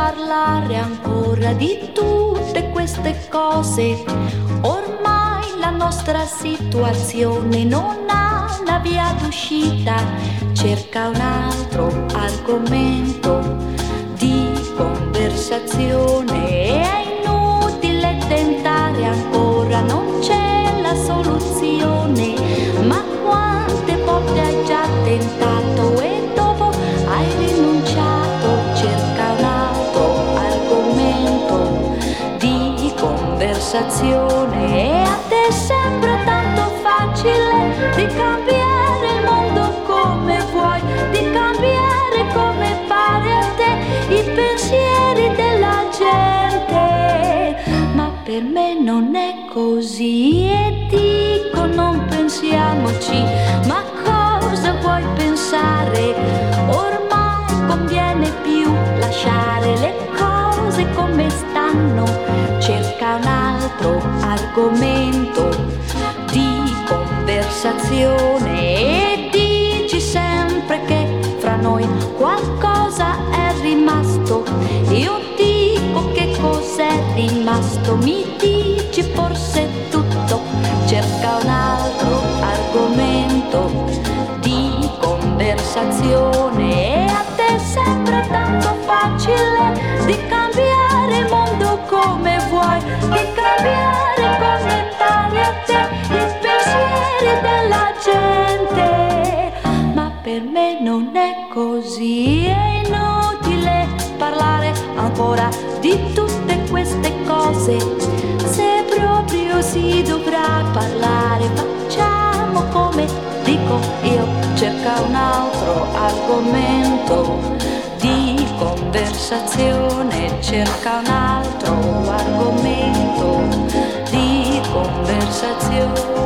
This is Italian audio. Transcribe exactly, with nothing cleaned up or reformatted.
parlare ancora di tutte queste cose. Ormai la nostra situazione non ha una via d'uscita, cerca un altro argomento di conversazione. È inutile tentare ancora, non c'è la soluzione, ma quante volte hai già tentato e dopo hai rinunciato? Cerca un altro argomento di conversazione. E a te sembra tanto facile di cambiare il mondo come vuoi, di cambiare come pare a te i pensieri della gente, ma per me non è così. E dico non pensiamoci, ma cosa vuoi pensare? Ormai conviene più lasciare le cose come stanno, cerca un altro argomento di conversazione. E dici sempre che fra noi qualcosa è rimasto. Io dico che cos'è rimasto, mi dici forse tutto. Cerca un altro argomento di conversazione. E a te sembra tanto facile di cambiare il mondo come vuoi, di cambiare come pare a te i pensieri della gente, ma per me non è così. È inutile parlare ancora di tutte queste cose. Se proprio si dovrà parlare, facciamo come dico io, cerca un altro argomento di conversazione, cerca un altro argomento di conversazione.